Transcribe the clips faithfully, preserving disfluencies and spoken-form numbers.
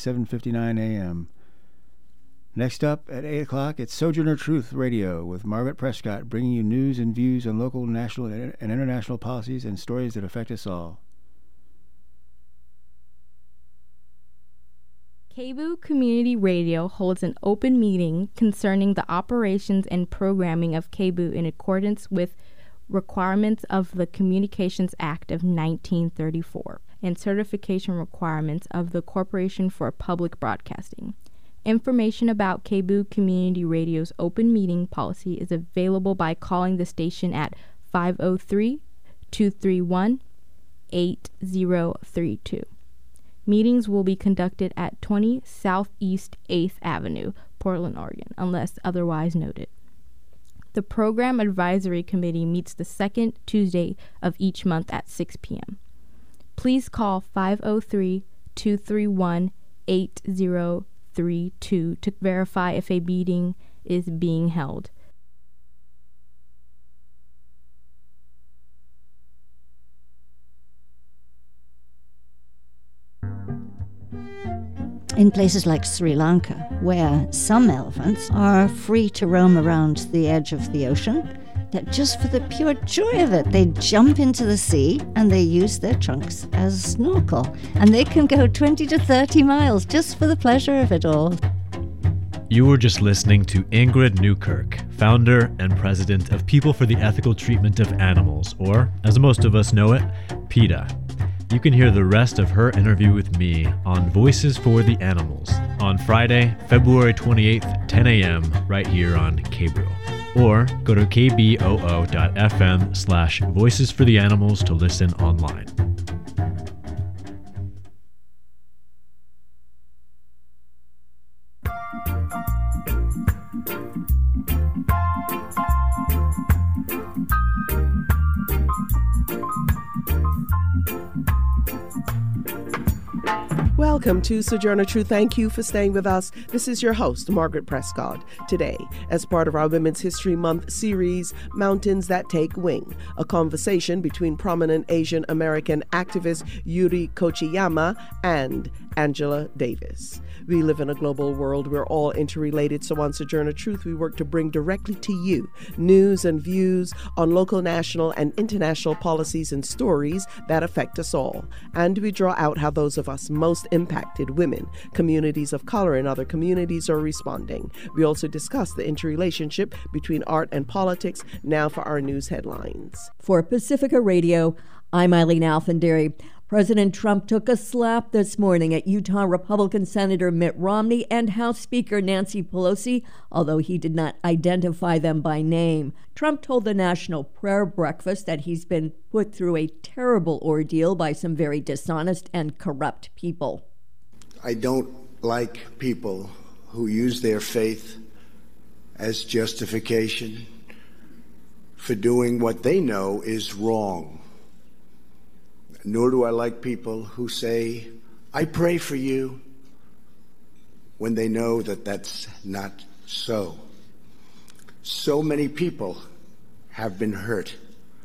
seven fifty-nine a.m. Next up at eight o'clock, it's Sojourner Truth Radio with Margaret Prescott, bringing you news and views on local, national, and international policies and stories that affect us all. K B U Community Radio holds an open meeting concerning the operations and programming of K B U in accordance with requirements of the Communications Act of nineteen thirty-four and certification requirements of the Corporation for Public Broadcasting. Information about K B U Community Radio's open meeting policy is available by calling the station at five oh three, two three one, eight oh three two. Meetings will be conducted at twenty Southeast eighth Avenue, Portland, Oregon, unless otherwise noted. The Program Advisory Committee meets the second Tuesday of each month at six p.m. Please call five oh three, two three one, eight oh three two to verify if a meeting is being held. In places like Sri Lanka, where some elephants are free to roam around the edge of the ocean, that just for the pure joy of it, they jump into the sea and they use their trunks as snorkel. And they can go twenty to thirty miles just for the pleasure of it all. You were just listening to Ingrid Newkirk, founder and president of People for the Ethical Treatment of Animals, or, as most of us know it, PETA. You can hear the rest of her interview with me on Voices for the Animals on Friday, February twenty-eighth, ten a.m. right here on K B O. Or go to kboo.fm slash Voices for the Animals to listen online. Welcome to Sojourner Truth. Thank you for staying with us. This is your host, Margaret Prescott. Today, as part of our Women's History Month series, Mountains That Take Wing, a conversation between prominent Asian American activist Yuri Kochiyama and Angela Davis. We live in a global world. We're all interrelated. So on Sojourner Truth, we work to bring directly to you news and views on local, national, and international policies and stories that affect us all. And we draw out how those of us most impacted, women, communities of color, and other communities are responding. We also discuss the interrelationship between art and politics. Now for our news headlines. For Pacifica Radio, I'm Eileen Alfandary. President Trump took a slap this morning at Utah Republican Senator Mitt Romney and House Speaker Nancy Pelosi, although he did not identify them by name. Trump told the National Prayer Breakfast that he's been put through a terrible ordeal by some very dishonest and corrupt people. I don't like people who use their faith as justification for doing what they know is wrong. Nor do I like people who say, I pray for you, when they know that that's not so. So many people have been hurt,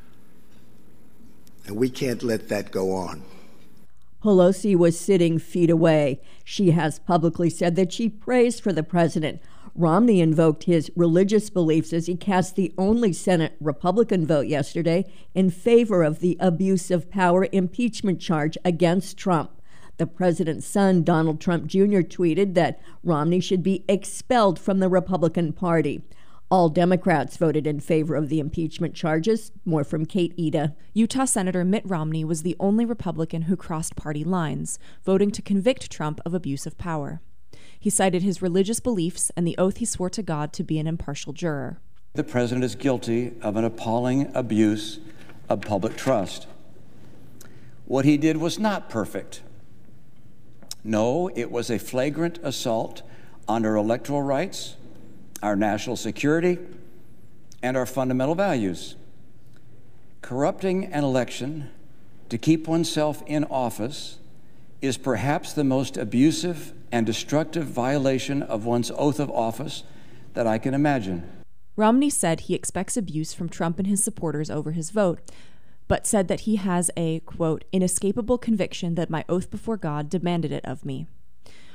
and we can't let that go on. Pelosi was sitting feet away. She has publicly said that she prays for the president. Romney invoked his religious beliefs as he cast the only Senate Republican vote yesterday in favor of the abuse of power impeachment charge against Trump. The president's son, Donald Trump Junior, tweeted that Romney should be expelled from the Republican Party. All Democrats voted in favor of the impeachment charges. More from Kate Eda. Utah Senator Mitt Romney was the only Republican who crossed party lines, voting to convict Trump of abuse of power. He cited his religious beliefs and the oath he swore to God to be an impartial juror. The president is guilty of an appalling abuse of public trust. What he did was not perfect. No, it was a flagrant assault on our electoral rights, our national security, and our fundamental values. Corrupting an election to keep oneself in office is perhaps the most abusive and destructive violation of one's oath of office that I can imagine. Romney said he expects abuse from Trump and his supporters over his vote, but said that he has a, quote, inescapable conviction that my oath before God demanded it of me.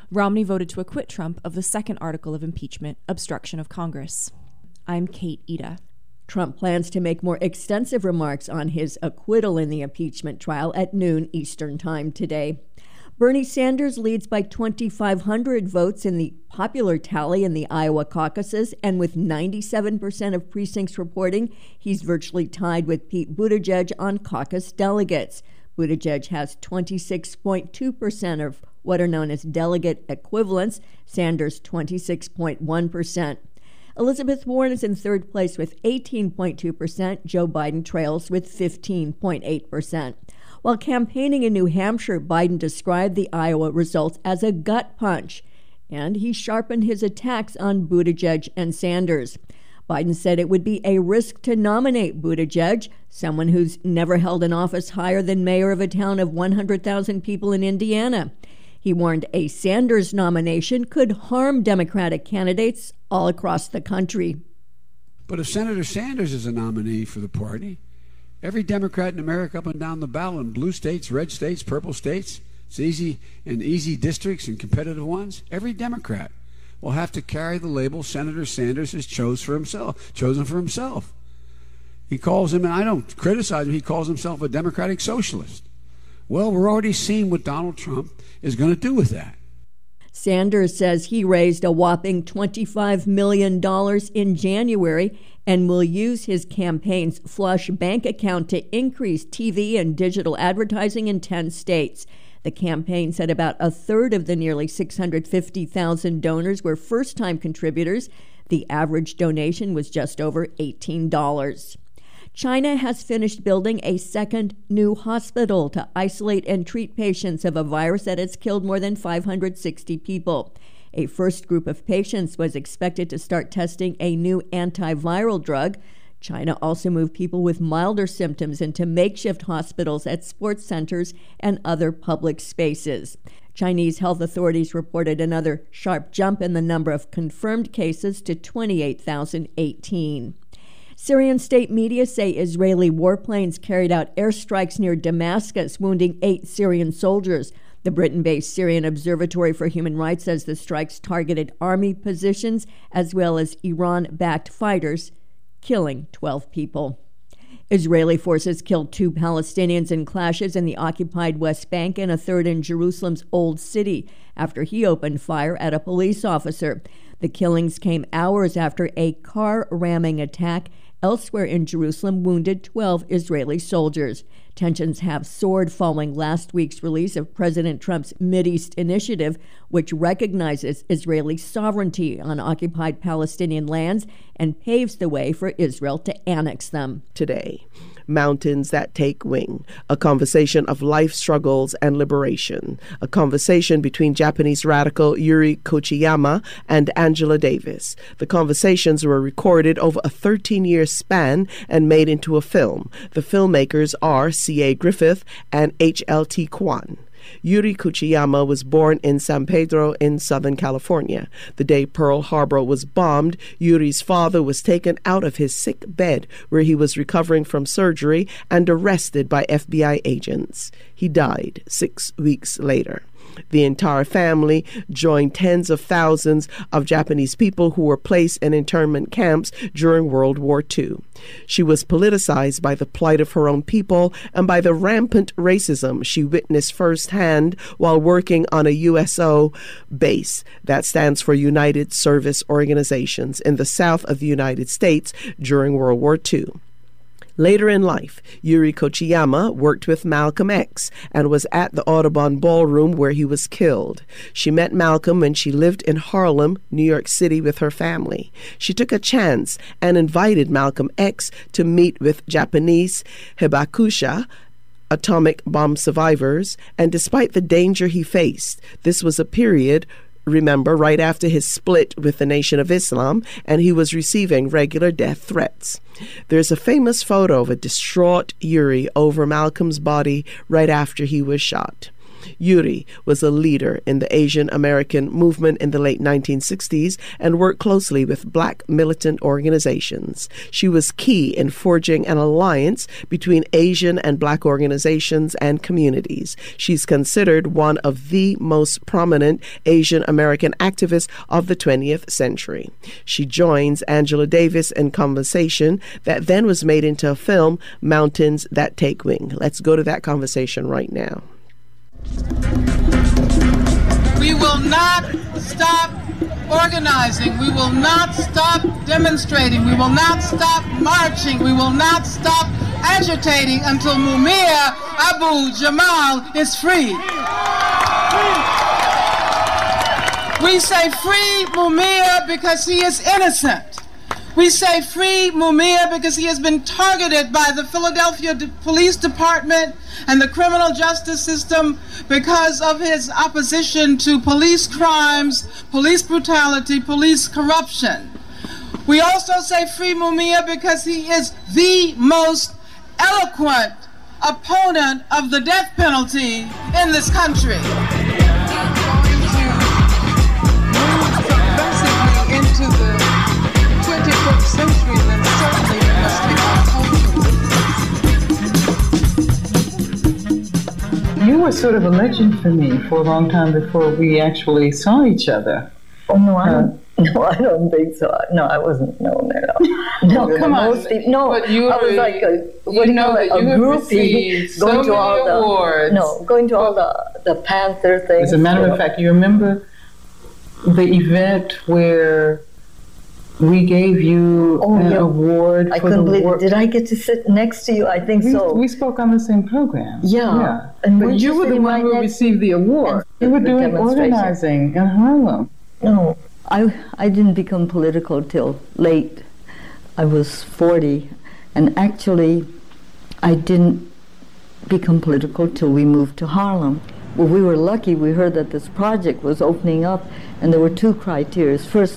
Romney voted to acquit Trump of the second article of impeachment, obstruction of Congress. I'm Kate Ida. Trump plans to make more extensive remarks on his acquittal in the impeachment trial at noon Eastern Time today. Bernie Sanders leads by twenty-five hundred votes in the popular tally in the Iowa caucuses, and with ninety-seven percent of precincts reporting, he's virtually tied with Pete Buttigieg on caucus delegates. Buttigieg has twenty-six point two percent of what are known as delegate equivalents, Sanders twenty-six point one percent. Elizabeth Warren is in third place with eighteen point two percent. Joe Biden trails with fifteen point eight percent. While campaigning in New Hampshire, Biden described the Iowa results as a gut punch, and he sharpened his attacks on Buttigieg and Sanders. Biden said it would be a risk to nominate Buttigieg, someone who's never held an office higher than mayor of a town of one hundred thousand people in Indiana. He warned a Sanders nomination could harm Democratic candidates all across the country. But if Senator Sanders is a nominee for the party, every Democrat in America up and down the ballot in blue states, red states, purple states, it's easy and easy districts and competitive ones, every Democrat will have to carry the label Senator Sanders has chose for himself, chosen for himself. He calls him, and I don't criticize him, he calls himself a Democratic socialist. Well, we're already seeing what Donald Trump is going to do with that. Sanders says he raised a whopping twenty-five million dollars in January and will use his campaign's flush bank account to increase T V and digital advertising in ten states. The campaign said about a third of the nearly six hundred fifty thousand donors were first-time contributors. The average donation was just over eighteen dollars. China has finished building a second new hospital to isolate and treat patients of a virus that has killed more than five hundred sixty people. A first group of patients was expected to start testing a new antiviral drug. China also moved people with milder symptoms into makeshift hospitals at sports centers and other public spaces. Chinese health authorities reported another sharp jump in the number of confirmed cases to twenty-eight thousand eighteen. Syrian state media say Israeli warplanes carried out airstrikes near Damascus, wounding eight Syrian soldiers. The Britain-based Syrian Observatory for Human Rights says the strikes targeted army positions as well as Iran-backed fighters, killing twelve people. Israeli forces killed two Palestinians in clashes in the occupied West Bank and a third in Jerusalem's Old City after he opened fire at a police officer. The killings came hours after a car ramming attack elsewhere in Jerusalem wounded twelve Israeli soldiers. Tensions have soared following last week's release of President Trump's Mideast Initiative, which recognizes Israeli sovereignty on occupied Palestinian lands and paves the way for Israel to annex them. Today, Mountains That Take Wing, a conversation of life struggles and liberation, a conversation between Japanese radical Yuri Kochiyama and Angela Davis. The conversations were recorded over a thirteen-year span and made into a film. The filmmakers are C A Griffith and H L T Kwan. Yuri Kochiyama was born in San Pedro in Southern California. The day Pearl Harbor was bombed, Yuri's father was taken out of his sick bed where he was recovering from surgery and arrested by F B I agents. He died six weeks later. The entire family joined tens of thousands of Japanese people who were placed in internment camps during World War Two. She was politicized by the plight of her own people and by the rampant racism she witnessed firsthand while working on a U S O base, that stands for United Service Organizations, in the south of the United States during World War Two. Later in life, Yuri Kochiyama worked with Malcolm X and was at the Audubon Ballroom where he was killed. She met Malcolm when she lived in Harlem, New York City with her family. She took a chance and invited Malcolm X to meet with Japanese hibakusha, atomic bomb survivors, and despite the danger he faced, this was a period, remember, right after his split with the Nation of Islam, and he was receiving regular death threats. There's a famous photo of a distraught Yuri over Malcolm's body right after he was shot. Yuri was a leader in the Asian American movement in the late nineteen sixties and worked closely with Black militant organizations. She was key in forging an alliance between Asian and Black organizations and communities. She's considered one of the most prominent Asian American activists of the twentieth century. She joins Angela Davis in conversation that then was made into a film, Mountains That Take Wing. Let's go to that conversation right now. We will not stop organizing. We will not stop demonstrating. We will not stop marching. We will not stop agitating until Mumia Abu Jamal is free. We say free Mumia because he is innocent. We say free Mumia because he has been targeted by the Philadelphia D- Police Department and the criminal justice system because of his opposition to police crimes, police brutality, police corruption. We also say free Mumia because he is the most eloquent opponent of the death penalty in this country. Into the twenty-first century, then certainly we must take our culture. You were sort of a legend for me for a long time before we actually saw each other. Oh no, I Uh, don't. No, I don't think so. No, I wasn't known at all. No, You come know, on. most people- no, But you I was were- like a you what do you know call it? that A you have groupie received so going to all many the awards. no, going to all the the Panther things. As a matter you of know. fact, you remember the event where we gave you Oh, an yeah. award I for couldn't the believe work. it. Did I get to sit next to you? I think we, so. we spoke on the same program. Yeah. yeah. And But weren't you you were the sitting one right who next- received the award. You were the doing demonstration. organizing in Harlem. No, I I didn't become political till late. I was forty, and actually, I didn't become political till we moved to Harlem. Well, we were lucky. We heard that this project was opening up, and there were two criteria. First,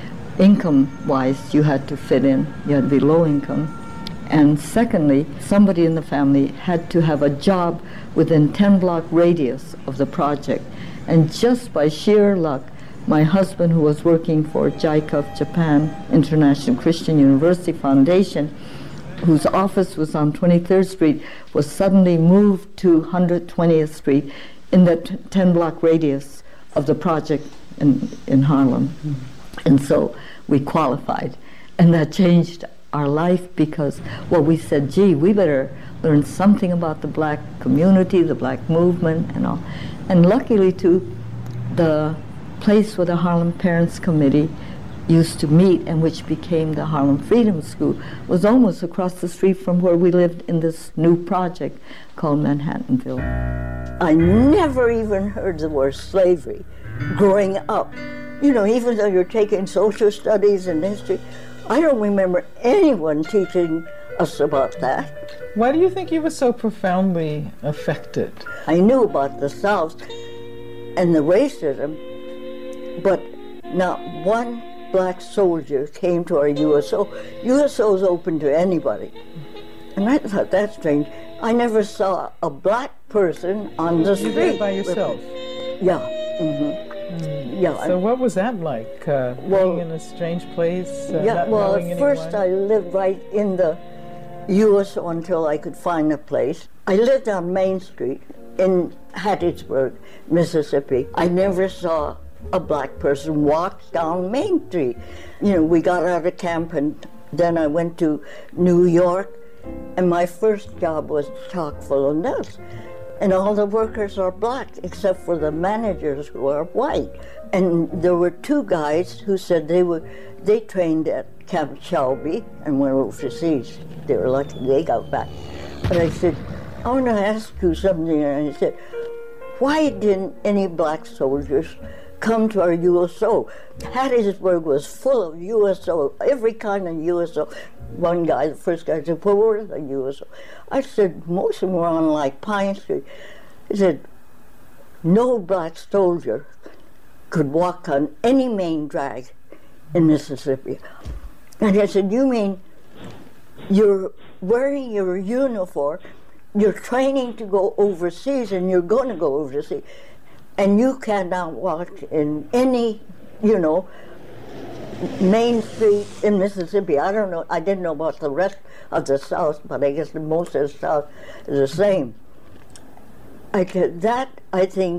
income-wise, you had to fit in. You had to be low income. And secondly, somebody in the family had to have a job within ten block radius of the project. And just by sheer luck, my husband, who was working for J I C U F Japan International Christian University Foundation, whose office was on twenty-third Street, was suddenly moved to one hundred twentieth Street in that ten block radius of the project in, in Harlem. Mm-hmm. And so we qualified. And that changed our life because, well, we said, gee, we better learn something about the black community, the black movement, and all. And luckily, too, the place where the Harlem Parents Committee used to meet, and which became the Harlem Freedom School, was almost across the street from where we lived in this new project called Manhattanville. I never even heard the word slavery growing up. You know, even though you're taking social studies and history, I don't remember anyone teaching us about that. Why do you think you were so profoundly affected? I knew about the South and the racism, but not one black soldier came to our U S O. U S O is open to anybody. And I thought that's strange. I never saw a black person on the street. You did by yourself? Yeah. Mm-hmm. Mm. Yeah. So what was that like, uh, Well, being in a strange place, uh, yeah, not well, knowing at first anyone? I lived right in the U S O until I could find a place. I lived on Main Street in Hattiesburg, Mississippi. I never saw a black person walk down Main Street. You know, we got out of camp and then I went to New York, and my first job was chock full of nuts. And all the workers are black except for the managers who are white. And there were two guys who said they were they trained at Camp Shelby and went overseas. They were lucky they got back. But I said, I want to ask you something. And I said, why didn't any black soldiers come to our U S O? Hattiesburg was full of U S O, every kind of U S O. One guy, the first guy, said, well, where's the U S O? I said, most of them were on like Pine Street. He said, no black soldier could walk on any main drag in Mississippi. And I said, you mean you're wearing your uniform you're training to go overseas, and you're going to go overseas, and you cannot walk in any, you know, main street in Mississippi. I don't know, I didn't know about the rest of the South, but I guess most of the South is the same. I could, that, I think,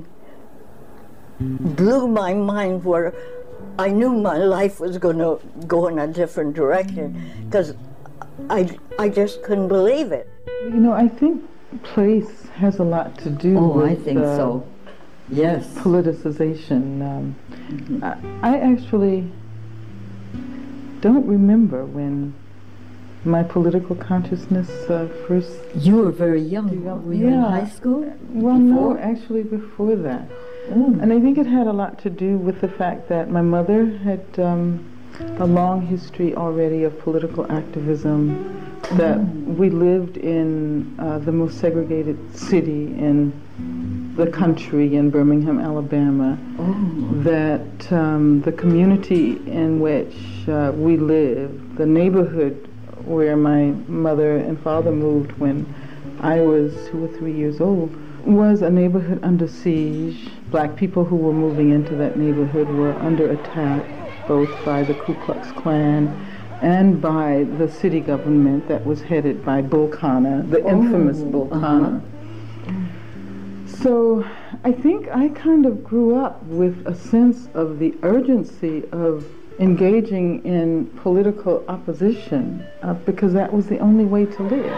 blew my mind, where I knew my life was going to go in a different direction, because I, I just couldn't believe it. You know, I think place has a lot to do oh, with I think uh, so. Yes. Politicization. Um, mm-hmm. I, I actually don't remember when my political consciousness uh, first... You were very young. Were you yeah. in high school? Well, before? no, actually before that. Mm. And I think it had a lot to do with the fact that my mother had um, a long history already of political activism, that mm. we lived in uh, the most segregated city in the country, in Birmingham, Alabama, oh. that um, the community in which uh, we lived, the neighborhood where my mother and father moved when I was two or three years old, was a neighborhood under siege. Black people who were moving into that neighborhood were under attack, both by the Ku Klux Klan and by the city government that was headed by Bull Connor, the oh, infamous Bull Connor. Uh-huh. So I think I kind of grew up with a sense of the urgency of engaging in political opposition uh, because that was the only way to live.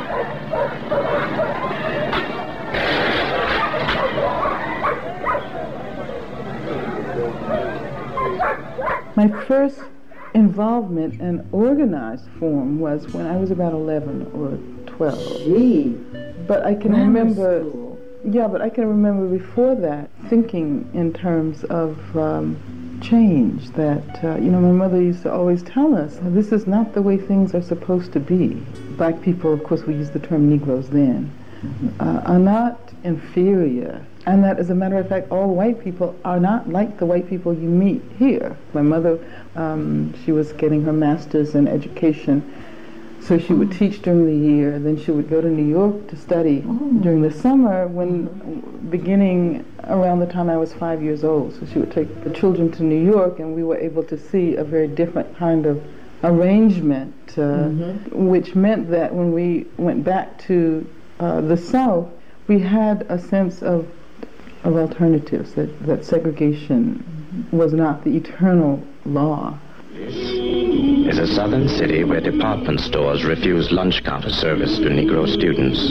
My first involvement in organized form was when I was about eleven or twelve. Gee. But I can Grammar remember, school. yeah, but I can remember before that thinking in terms of um, change, that, uh, you know, my mother used to always tell us, this is not the way things are supposed to be. Black people, of course, we used the term Negroes then, uh, are not inferior. And that, as a matter of fact, all white people are not like the white people you meet here. My mother, um, she was getting her master's in education, so she would teach during the year, then she would go to New York to study oh. during the summer, when beginning around the time I was five years old. So she would take the children to New York, and we were able to see a very different kind of arrangement, uh, mm-hmm. which meant that when we went back to uh, the South, we had a sense of of alternatives, that, that segregation mm-hmm. was not the eternal law. This is a southern city where department stores refuse lunch counter service to Negro students.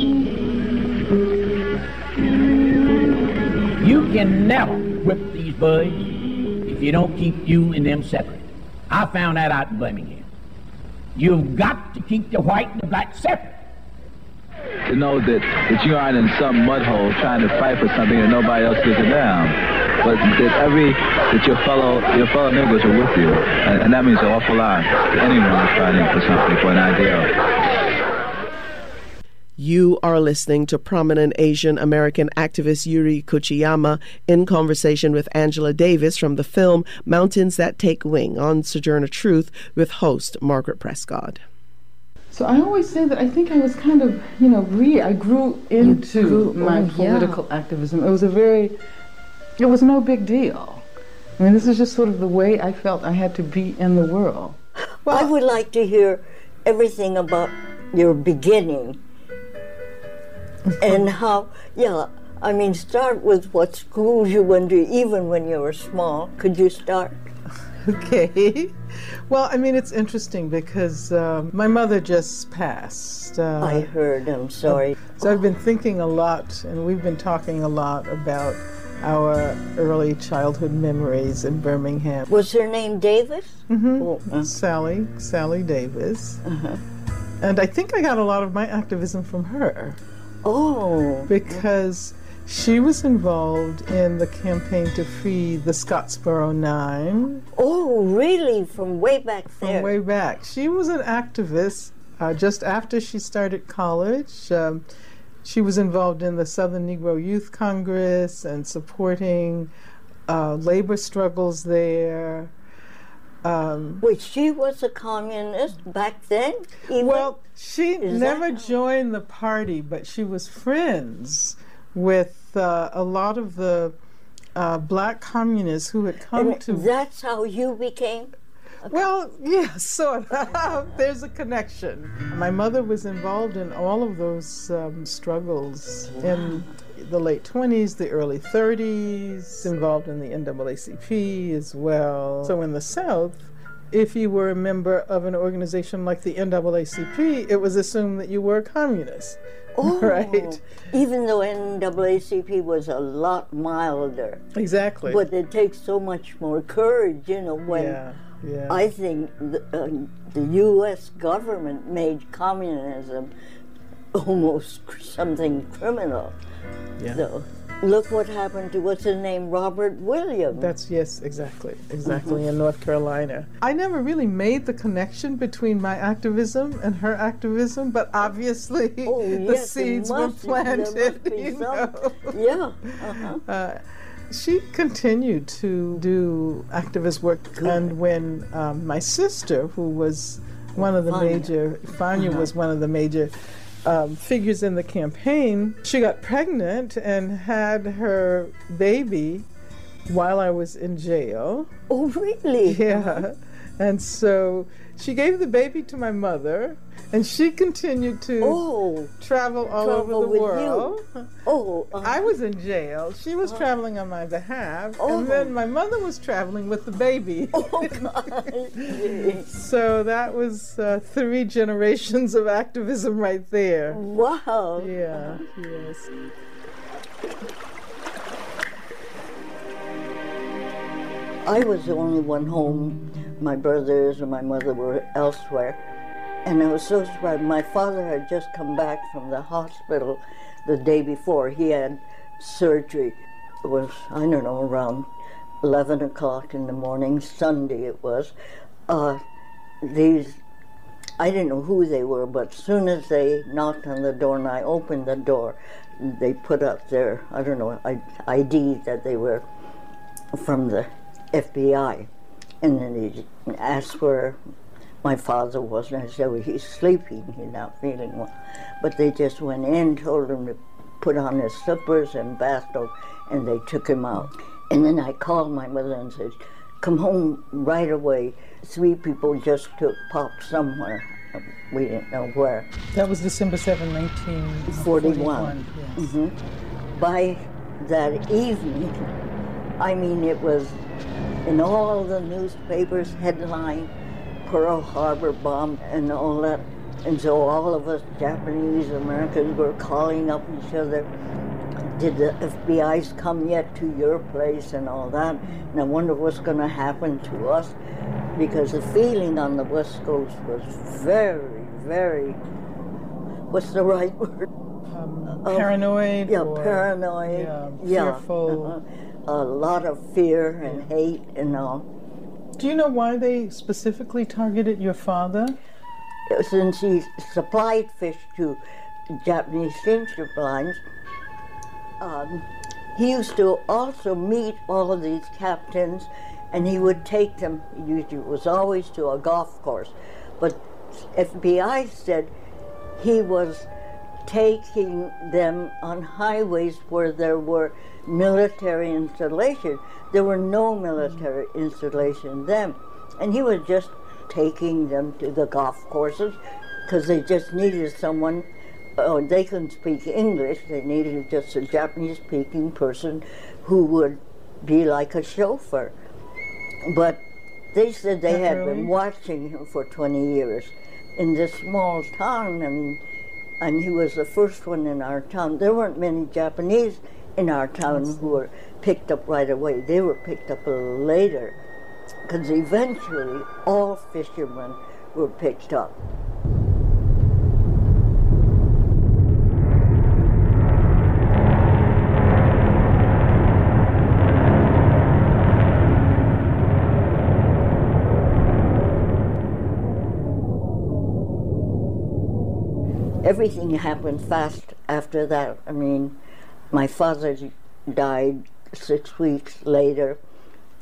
You can never whip these boys if you don't keep you and them separate. I found that out in Birmingham. You've got to keep the white and the black separate. To know that, that you aren't in some mud hole trying to fight for something that nobody else gives a damn, but that every that your fellow your fellow Negroes are with you, and, and that means an awful lot to anyone who's fighting for something, for an ideal. You are listening to prominent Asian American activist Yuri Kochiyama in conversation with Angela Davis from the film Mountains That Take Wing on Sojourner Truth with host Margaret Prescott. So I always say that I think I was kind of, you know, re I grew into grew, my oh, political yeah. activism. It was a very, it was no big deal. I mean, this is just sort of the way I felt I had to be in the world. Well, I would like to hear everything about your beginning and how, yeah, I mean, start with what schools you went to, even when you were small. Could you start? Okay. Well, I mean, it's interesting because um, my mother just passed. Uh, I heard, I'm sorry. So I've been thinking a lot, and we've been talking a lot about our early childhood memories in Birmingham. Was her name Davis? Mm-hmm. Oh, uh. Sally, Sally Davis. Uh-huh. And I think I got a lot of my activism from her. Oh. Because she was involved in the campaign to free the Scottsboro Nine. Oh, really? From way back there? From way back. She was an activist uh, just after she started college. Um, she was involved in the Southern Negro Youth Congress and supporting uh, labor struggles there. Um, Wait, she was a communist back then? Even? Well, she Is never that... joined the party, but she was friends with uh, a lot of the uh, black communists who had come and to... That's how you became? Well, yeah, sort of. There's a connection. My mother was involved in all of those um, struggles in the late twenties, the early thirties, involved in the N double A C P as well. So in the South, if you were a member of an organization like the N double A C P, it was assumed that you were a communist. Oh, right. Even though N double A C P was a lot milder. Exactly. But it takes so much more courage, you know, when... Yeah. Yeah. I think the, uh, the U S government made communism almost something criminal. Yeah. So, look what happened to, what's his name, Robert Williams. That's, yes, exactly, exactly, Mm-hmm. in North Carolina. I never really made the connection between my activism and her activism, but obviously oh, the yes, seeds were must, planted, you some, know. Yeah. Uh-huh. Uh, She continued to do activist work, Good. and when um, my sister, who was one of the Fania. major, Fania uh-huh. was one of the major um, figures in the campaign, she got pregnant and had her baby while I was in jail. Oh, really? Yeah. Uh-huh. And so she gave the baby to my mother, and she continued to oh, travel all travel over the with world. You. Oh, uh-huh. I was in jail. She was uh-huh. traveling on my behalf, oh. and then my mother was traveling with the baby. Oh, God. So that was uh, three generations of activism right there. Wow. Yeah. Yes. I was the only one home. My brothers and my mother were elsewhere. And I was so surprised. My father had just come back from the hospital the day before. He had surgery. It was, I don't know, around eleven o'clock in the morning, Sunday it was. Uh, these, I didn't know who they were, but as soon as they knocked on the door and I opened the door, they put up their, I don't know, I D that they were from the F B I. And then he asked where my father was, and I said, well, he's sleeping, he's not feeling well. But they just went in, told him to put on his slippers and bathrobe, and they took him out. And then I called my mother and said, come home right away. Three people just took Pop somewhere. We didn't know where. That was December seventh, nineteen forty-one. Yes. Mm-hmm. By that evening, I mean, it was in all the newspapers, headline, Pearl Harbor bomb and all that. And so all of us Japanese Americans were calling up each other. Did the F B Is come yet to your place and all that? And I wonder what's going to happen to us, because the feeling on the West Coast was very, very, what's the right word? Um, paranoid? Yeah, or, paranoid. Yeah, yeah. fearful. Uh-huh. A lot of fear and hate and all. Do you know why they specifically targeted your father? Since he supplied fish to Japanese steamship lines, um, he used to also meet all of these captains, and he would take them, usually it was always to a golf course, but F B I said he was taking them on highways where there were military installations. There were no military installations then, and he was just taking them to the golf courses because they just needed someone. Oh, they couldn't speak English. They needed just a Japanese-speaking person who would be like a chauffeur. But they said they had been watching him for twenty years in this small town. I mean, and he was the first one in our town. There weren't many Japanese in our town who were picked up right away. They were picked up a little later, because eventually all fishermen were picked up. Everything happened fast after that. I mean, my father died six weeks later,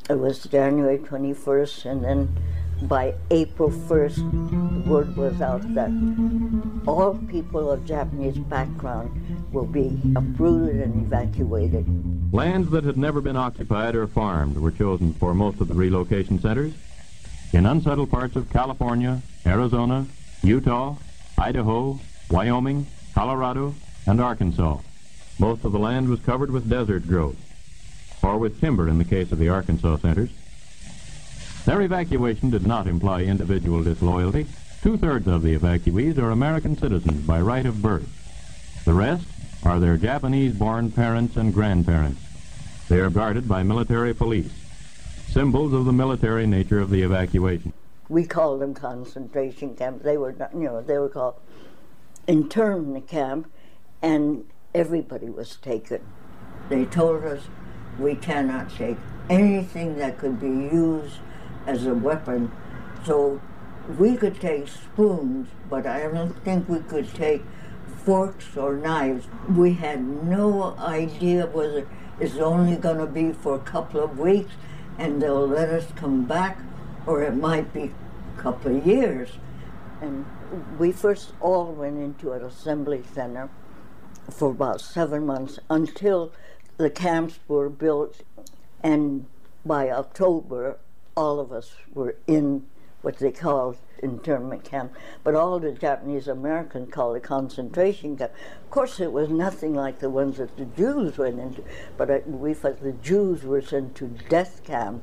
It was January twenty-first, and then by April first, the word was out that all people of Japanese background will be uprooted and evacuated. Lands that had never been occupied or farmed were chosen for most of the relocation centers. In unsettled parts of California, Arizona, Utah, Idaho, Wyoming, Colorado, and Arkansas, most of the land was covered with desert growth, or with timber in the case of the Arkansas centers. Their evacuation did not imply individual disloyalty. Two-thirds of the evacuees are American citizens by right of birth. The rest are their Japanese-born parents and grandparents. They are guarded by military police, symbols of the military nature of the evacuation. We called them concentration camps. They were not, you know, they were called internment camp, and everybody was taken. They told us we cannot take anything that could be used as a weapon. So we could take spoons, but I don't think we could take forks or knives. We had no idea whether it's only going to be for a couple of weeks and they'll let us come back, or it might be a couple of years. And we first all went into an assembly center for about seven months until the camps were built, and by October all of us were in what they called internment camp, but all the Japanese Americans called it concentration camp. Of course, it was nothing like the ones that the Jews went into, but I, we thought the Jews were sent to death camp.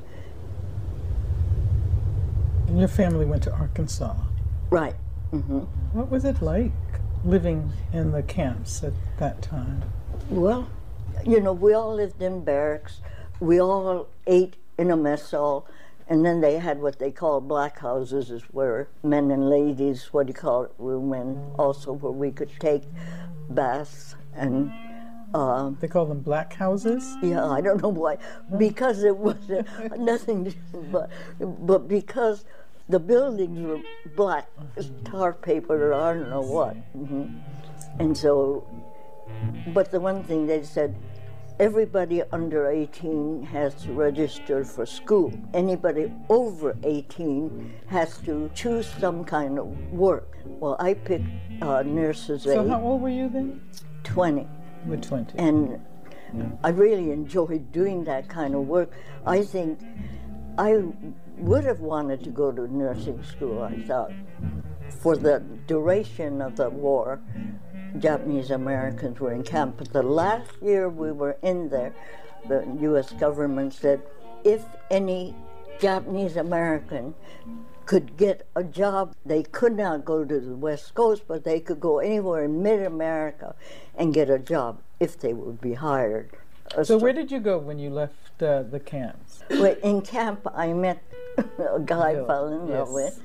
And your family went to Arkansas. Right. Mm-hmm. What was it like living in the camps at that time? Well, you know, we all lived in barracks. We all ate in a mess hall. And then they had what they call black houses, is where men and ladies, what do you call it, women, also where we could take baths. And uh, they call them black houses? Yeah, I don't know why. Because it was uh, nothing, but, but because the buildings were black, tar papered, or I don't know what. Mm-hmm. And so, but the one thing they said, everybody under eighteen has to register for school. Anybody over eighteen has to choose some kind of work. Well, I picked uh, nurse's aide. So how old were you then? twenty. You were twenty. And I really enjoyed doing that kind of work. I think I would have wanted to go to nursing school, I thought. For the duration of the war, Japanese Americans were in camp, but the last year we were in there, the U S government said if any Japanese American could get a job, they could not go to the West Coast, but they could go anywhere in mid-America and get a job if they would be hired. So where did you go when you left uh, the camps? Well, in camp I met a guy I fell in love with.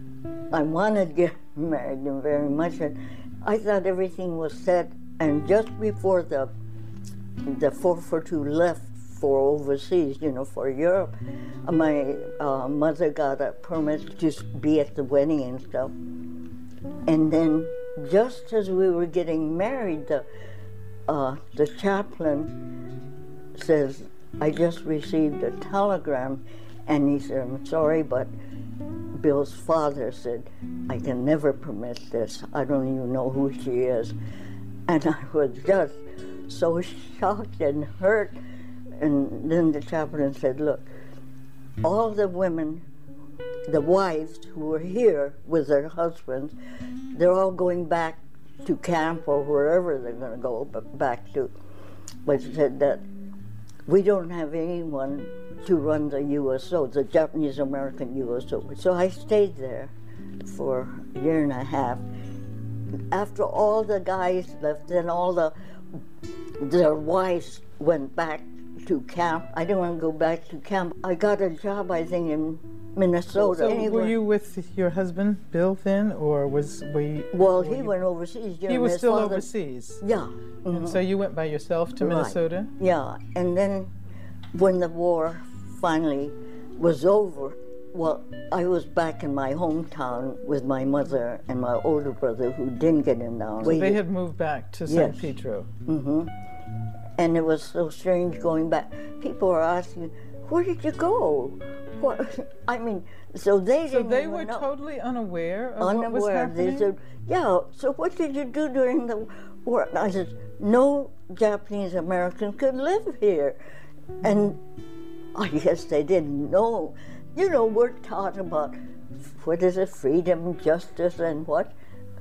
I wanted to get married him very much, and I thought everything was set, and just before the the four forty-two left for overseas, you know, for Europe, my uh, mother got a permit to be at the wedding and stuff. And then just as we were getting married, the, uh, the chaplain says, I just received a telegram, and he said, I'm sorry, but Bill's father said, I can never permit this. I don't even know who she is. And I was just so shocked and hurt. And then the chaplain said, look, all the women, the wives who were here with their husbands, they're all going back to camp or wherever they're going to go back to. But he said that we don't have anyone to run the U S O, the Japanese American U S O. So I stayed there for a year and a half. After all the guys left and all the their wives went back to camp, I didn't want to go back to camp. I got a job, I think, in Minnesota. So anyway. Were you with your husband, Bill, then, or was we? Well, he you, went overseas. You he know, was still father, overseas. Yeah. Mm-hmm. So you went by yourself to right. Minnesota? Yeah, and then when the war finally was over, well, I was back in my hometown with my mother and my older brother who didn't get in now. So we, they had moved back to San yes. Pedro. Mm-hmm. And it was so strange going back. People were asking, where did you go? What? I mean, so they So didn't they even were know. totally unaware of Unaware. what was happening? They said, yeah, so what did you do during the war? And I said, no Japanese American could live here. And I guess they didn't know. You know, we're taught about, what is it, freedom, justice, and what?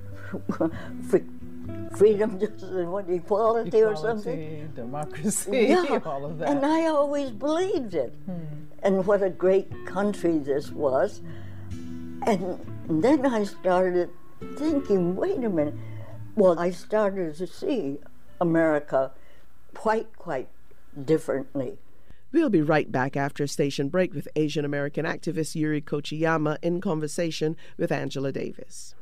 Freedom, justice, and what, equality, Equality, or something? Democracy, Yeah, all of that. and I always believed it. Hmm. And what a great country this was. And then I started thinking, wait a minute. Well, I started to see America quite, quite differently. We'll be right back after a station break with Asian American activist Yuri Kochiyama in conversation with Angela Davis.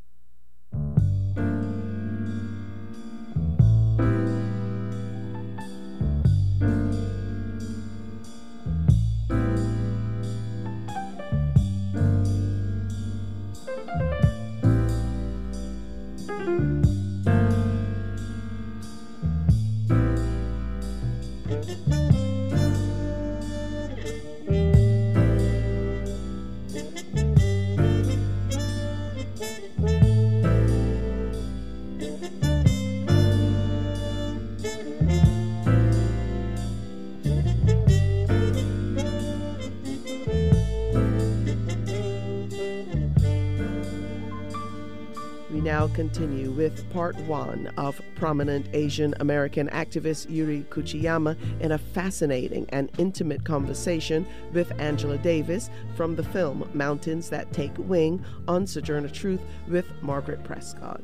Now continue with part one of prominent Asian American activist Yuri Kochiyama in a fascinating and intimate conversation with Angela Davis from the film Mountains That Take Wing on Sojourner Truth with Margaret Prescott.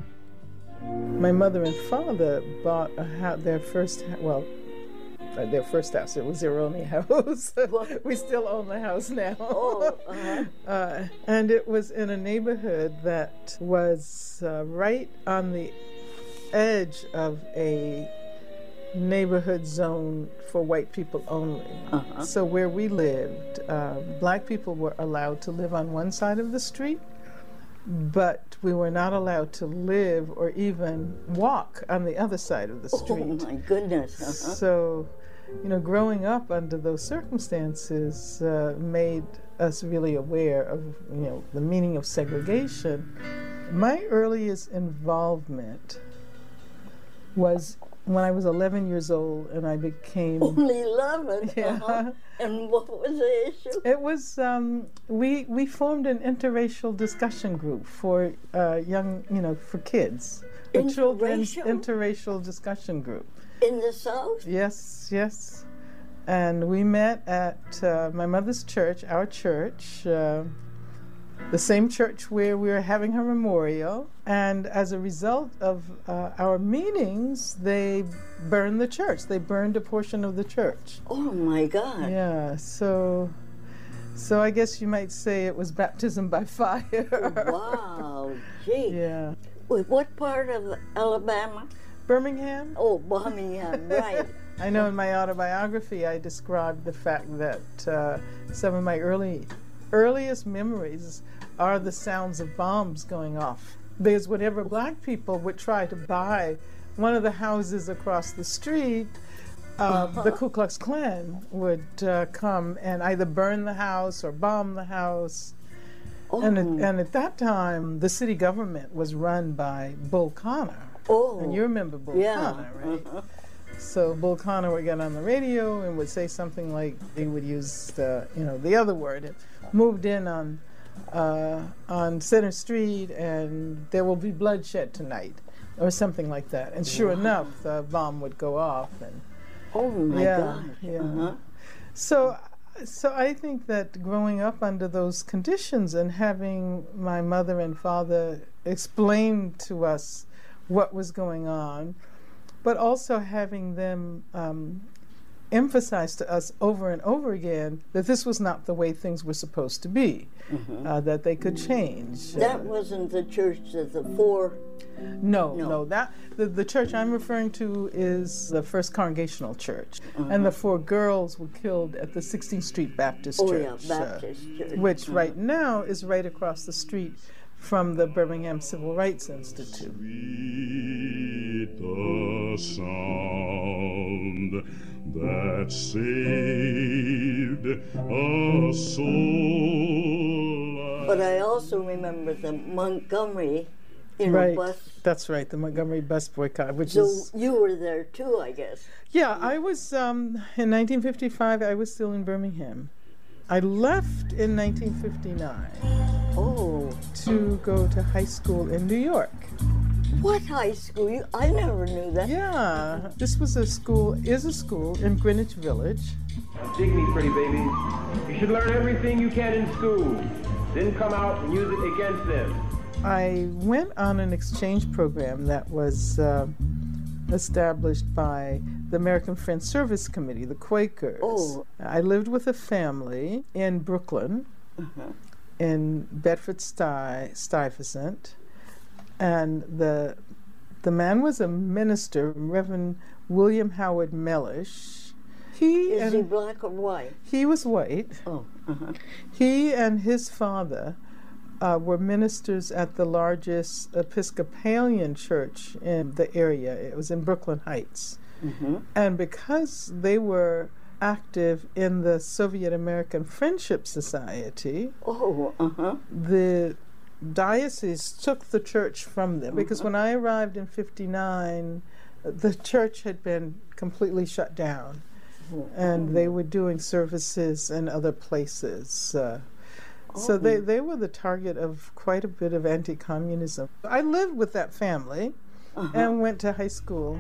My mother and father bought a house, their first, well, uh, their first house. It was their only house. We still own the house now. Oh, uh-huh. uh, and it was in a neighborhood that was uh, right on the edge of a neighborhood zone for white people only. Uh-huh. So where we lived, uh, black people were allowed to live on one side of the street, but we were not allowed to live or even walk on the other side of the street. Oh, my goodness. Uh-huh. So, you know, growing up under those circumstances uh, made us really aware of, you know, the meaning of segregation. My earliest involvement was when I was eleven years old and I became... Only eleven? Yeah. Uh-huh. And what was the issue? It was, um, we, we formed an interracial discussion group for uh, young, you know, for kids. A children's interracial discussion group. In the South? Yes, yes. And we met at uh, my mother's church, our church, uh, the same church where we were having her memorial. And as a result of uh, our meetings, they burned the church. They burned a portion of the church. Oh, my God. Yeah, so, so I guess you might say it was baptism by fire. Wow, gee. Yeah. Wait, what part of Alabama? Birmingham. Oh, Birmingham, right. I know in my autobiography I described the fact that uh, some of my early, earliest memories are the sounds of bombs going off. Because whenever black people would try to buy one of the houses across the street, uh, uh-huh. the Ku Klux Klan would uh, come and either burn the house or bomb the house. Oh. And, at, and at that time, the city government was run by Bull Connor. Oh. And you remember Bull yeah. Connor, right? Uh-huh. So Bull Connor would get on the radio and would say something like, he would use the, you know, the other word. It moved in on, uh, on Center Street and there will be bloodshed tonight, or something like that. And sure wow. enough, the bomb would go off. And oh my yeah, God. Yeah. Uh-huh. So, so I think that growing up under those conditions and having my mother and father explain to us what was going on, but also having them um, emphasize to us over and over again that this was not the way things were supposed to be, mm-hmm. uh, that they could change. That uh, wasn't the church that the four... No, no, no, that the, the church I'm referring to is the First Congregational Church, uh-huh. and the four girls were killed at the sixteenth Street Baptist oh, Church, yeah, Baptist uh, Church. which uh-huh. right now is right across the street from the Birmingham Civil Rights Institute. Sweet the sound that saved a soul. But I also remember the Montgomery, you know, right. bus. That's right, the Montgomery bus boycott, which so is... you were there too, I guess. Yeah, I was, um, in nineteen fifty-five, I was still in Birmingham. I left in nineteen fifty-nine. Oh. To go to high school in New York. What high school? You, I never knew that. Yeah, this was a school, is a school in Greenwich Village. Dig me, pretty baby. You should learn everything you can in school, then come out and use it against them. I went on an exchange program that was uh, established by the American Friends Service Committee, the Quakers. Oh. I lived with a family in Brooklyn, uh-huh. in Bedford-Stuyvesant, and the the man was a minister, Reverend William Howard Mellish. He Is and, he black or white? He was white. Oh. Uh-huh. He and his father uh, were ministers at the largest Episcopalian church in the area. It was in Brooklyn Heights. Mm-hmm. And because they were active in the Soviet American Friendship Society, oh, uh-huh. the diocese took the church from them. Uh-huh. Because when I arrived in fifty-nine, the church had been completely shut down. Uh-huh. And they were doing services in other places. Uh, oh. So they, they were the target of quite a bit of anti-communism. I lived with that family uh-huh. and went to high school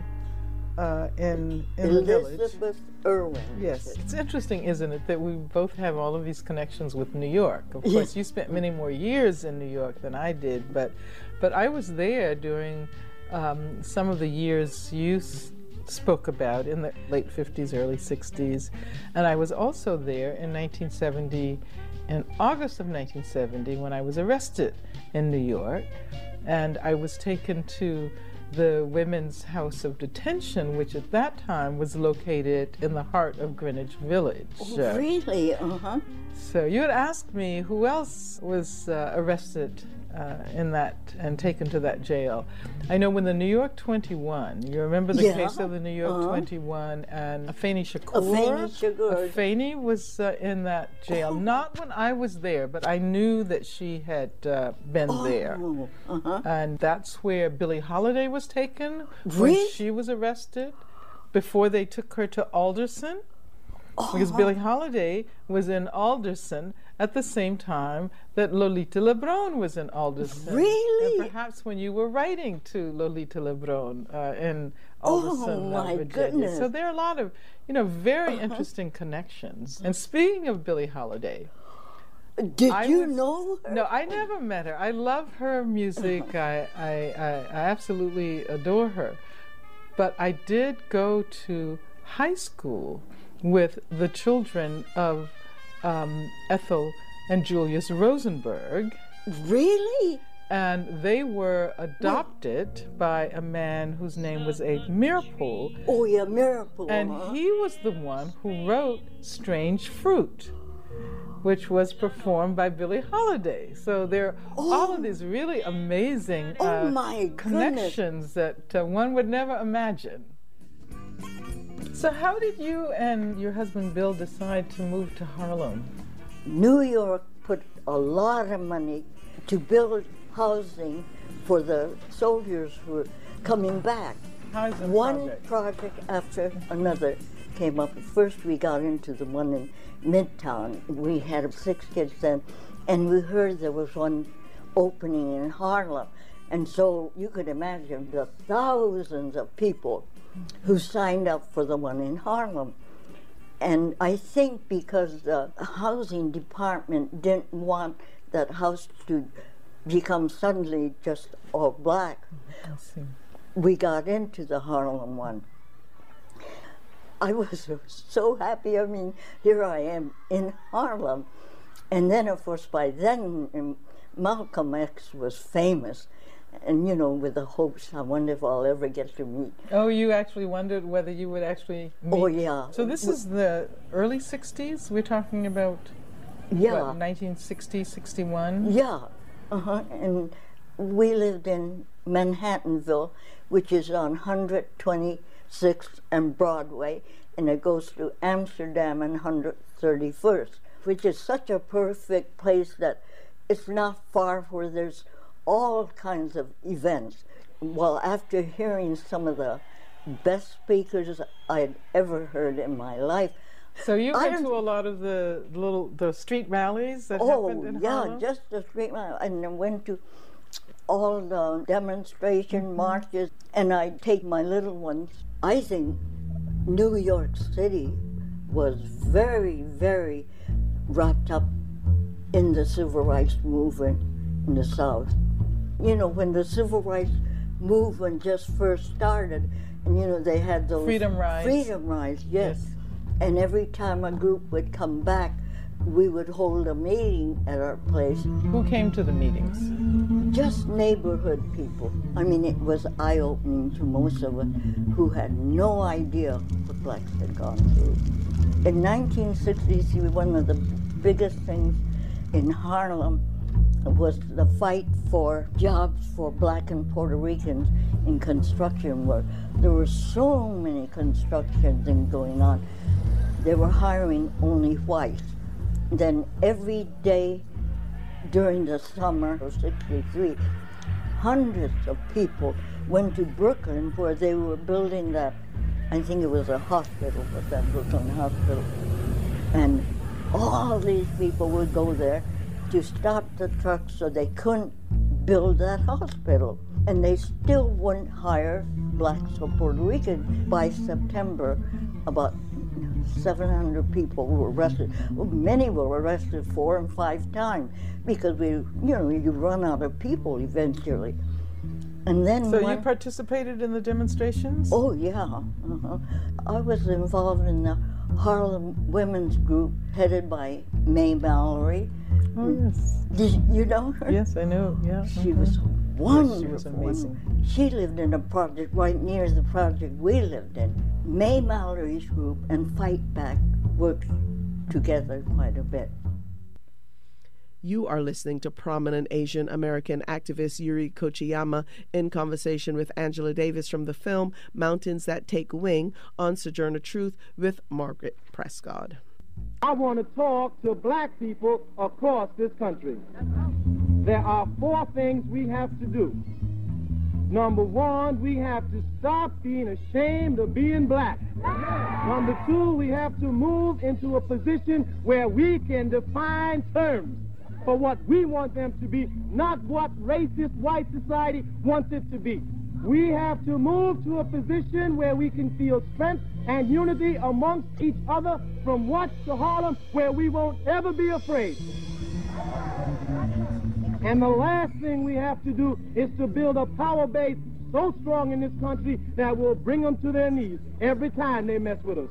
Uh, in in the village. Elizabeth Irwin. Yes. It's interesting, isn't it, that we both have all of these connections with New York. Of Yes. course, you spent many more years in New York than I did, but but I was there during um, some of the years you s- spoke about in the late fifties, early sixties, and I was also there in nineteen seventy, in August of nineteen seventy, when I was arrested in New York, and I was taken to the Women's House of Detention, which at that time was located in the heart of Greenwich Village. Oh, really? Uh-huh. So you had asked me who else was uh, arrested uh, in that and taken to that jail. I know when the New York twenty-one, you remember the Yeah. case of the New York Uh-huh. twenty-one, and Afeni Shakur? Afeni Shakur. Afeni was uh, in that jail. Oh. Not when I was there, but I knew that she had uh, been Oh, there. uh-huh. And that's where Billie Holiday was taken when Really? she was arrested, before they took her to Alderson. Oh. Because Billie Holiday was in Alderson at the same time that Lolita Lebron was in Alderson. Really? And perhaps when you were writing to Lolita Lebron uh, in Alderson, Oh, uh, my Virginia. goodness. So there are a lot of, you know, very Uh-huh. interesting connections. And speaking of Billie Holiday, Did I you was- know her? No, I never met her. I love her music. I, I, I, I absolutely adore her. But I did go to high school with the children of um, Ethel and Julius Rosenberg. Really? And they were adopted by a man whose name was Abe Mirpool. Oh, yeah, Mirpool. And huh? he was the one who wrote Strange Fruit, which was performed by Billie Holiday. So there are all of these really amazing uh, Oh, my connections that uh, one would never imagine. So how did you and your husband Bill decide to move to Harlem? New York put a lot of money to build housing for the soldiers who were coming back. Housing One project. project after another came up. First we got into the one in Midtown. We had six kids then, and we heard there was one opening in Harlem. And so you could imagine the thousands of people who signed up for the one in Harlem. And I think because the housing department didn't want that house to become suddenly just all black, I see. we got into the Harlem one. I was so happy. I mean, here I am in Harlem. And then, of course, by then, um, Malcolm X was famous. And, you know, with the hopes, I wonder if I'll ever get to meet. Oh, you actually wondered whether you would actually meet. Oh, yeah. So this is the early sixties? We're talking about, Yeah. what, nineteen sixty, sixty-one? Yeah. Uh-huh. And we lived in Manhattanville, which is on one twenty-sixth and Broadway. and it goes through Amsterdam and one hundred thirty-first, which is such a perfect place that it's not far where there's all kinds of events. Well, after hearing some of the best speakers I'd ever heard in my life. So you went to a lot of the little the street rallies that oh, happened in yeah, Harlem? just the street rally, and then went to all the demonstration mm-hmm. marches, and I'd take my little ones. I think New York City was very, very wrapped up in the civil rights movement in the South. You know, when the civil rights movement just first started, and you know, they had those Freedom Rides. Freedom Rides, yes. yes. And every time a group would come back, we would hold a meeting at our place. Who came to the meetings? Just neighborhood people. I mean, it was eye-opening to most of us who had no idea what blacks had gone through. In nineteen sixty-three, one of the biggest things in Harlem was the fight for jobs for black and Puerto Ricans in construction work. There were so many construction things going on. They were hiring only whites. Then every day during the summer of sixty-three, hundreds of people went to Brooklyn where they were building that, I think it was a hospital, but that Brooklyn hospital. And all these people would go there to stop the trucks so they couldn't build that hospital. And they still wouldn't hire blacks or Puerto Ricans. By September, about seven hundred people were arrested. Well, many were arrested four and five times because we, you know, you run out of people eventually. And then so when, you participated in the demonstrations? Oh yeah, uh-huh. I was involved in the Harlem Women's Group headed by May Mallory. Oh yes. Did you know her? Yes, I know. Yeah. She mm-hmm. was wonderful. She was amazing. She lived in a project right near the project we lived in. May Mallory's group and Fight Back worked together quite a bit. You are listening to prominent Asian American activist Yuri Kochiyama in conversation with Angela Davis from the film Mountains That Take Wing on Sojourner Truth with Margaret Prescott. I want to talk to black people across this country. There are four things we have to do. Number one, we have to stop being ashamed of being black. Number two, we have to move into a position where we can define terms for what we want them to be, not what racist white society wants it to be. We have to move to a position where we can feel strength and unity amongst each other from Watts to Harlem, where we won't ever be afraid. And the last thing we have to do is to build a power base so strong in this country that will bring them to their knees every time they mess with us.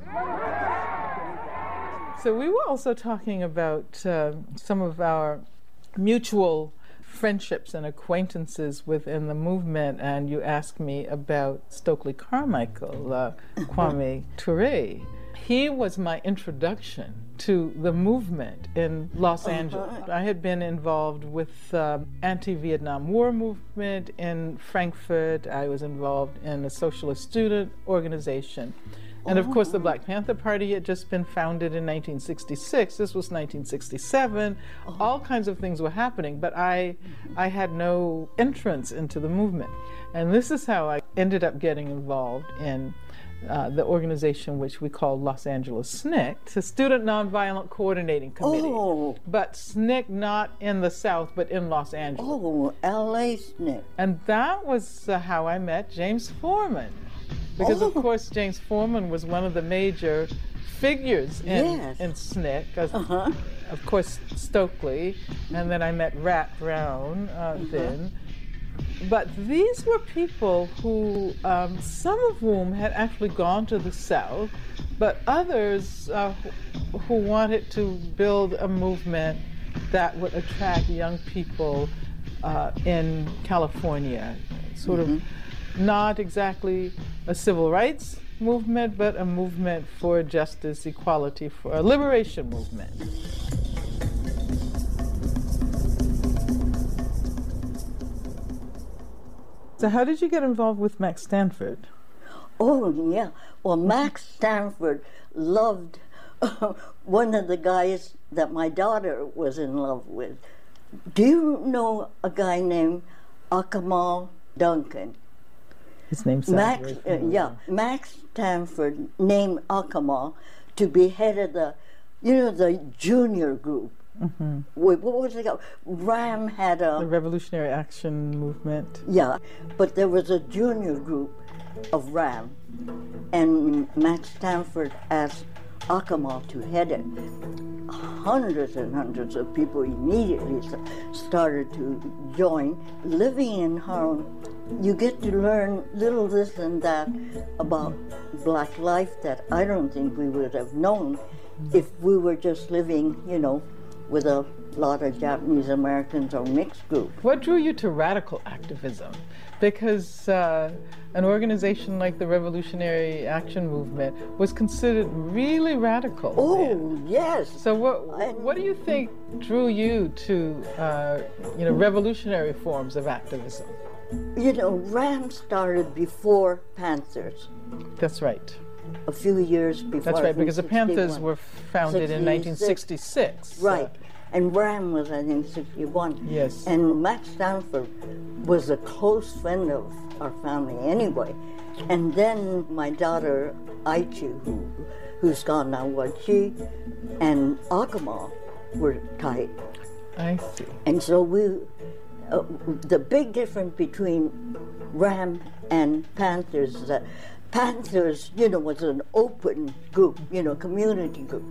So we were also talking about uh, some of our mutual friendships and acquaintances within the movement, and you asked me about Stokely Carmichael, uh, Kwame Ture. He was my introduction to the movement in Los Angeles. I had been involved with the um, anti-Vietnam War movement in Frankfurt. I was involved in a socialist student organization. And of course, the Black Panther Party had just been founded in nineteen sixty-six. This was nineteen sixty-seven. Oh. All kinds of things were happening, but I, I had no entrance into the movement. And this is how I ended up getting involved in uh, the organization which we call Los Angeles S N C C, the Student Nonviolent Coordinating Committee. Oh. But S N C C not in the South, but in Los Angeles. Oh, L A S N C C. And that was uh, how I met James Forman. Because, oh. of course, James Forman was one of the major figures in, yes. in S N C C. Uh-huh. Of course, Stokely, and then I met Rat Brown uh, uh-huh. then. But these were people who, um, some of whom had actually gone to the South, but others uh, who, who wanted to build a movement that would attract young people uh, in California, sort mm-hmm. of not exactly a civil rights movement, but a movement for justice, equality, for a liberation movement. So how did you get involved with Max Stanford? Oh, yeah. Well, Max Stanford loved uh, one of the guys that my daughter was in love with. Do you know a guy named Akamal Duncan? His name sounds Max, very uh, yeah, Max Stanford named Akamal to be head of the, you know, the junior group. Mm-hmm. Wait, what was it called? RAM had a... The Revolutionary Action Movement. Yeah, but there was a junior group of RAM, and Max Stanford asked Akamal to head it. Hundreds and hundreds of people immediately started to join. Living in Harlem, you get to learn little this and that about black life that I don't think we would have known if we were just living, you know, with a lot of Japanese Americans or mixed group. What drew you to radical activism? Because uh, an organization like the Revolutionary Action Movement was considered really radical. Oh, then. yes. So what what do you think drew you to uh, you know, revolutionary forms of activism? You know, RAM started before Panthers. That's right. A few years before. That's right, because the Panthers sixty-one. were founded in nineteen sixty-six. Right. So. And RAM was, I think, sixty-one. Yes. And Max Stanford was a close friend of our family anyway. And then my daughter, Aichi, who, who's gone now, what she and Akamal were tight. I see. And so we, uh, the big difference between RAM and Panthers is that Panthers, you know, was an open group, you know, community group.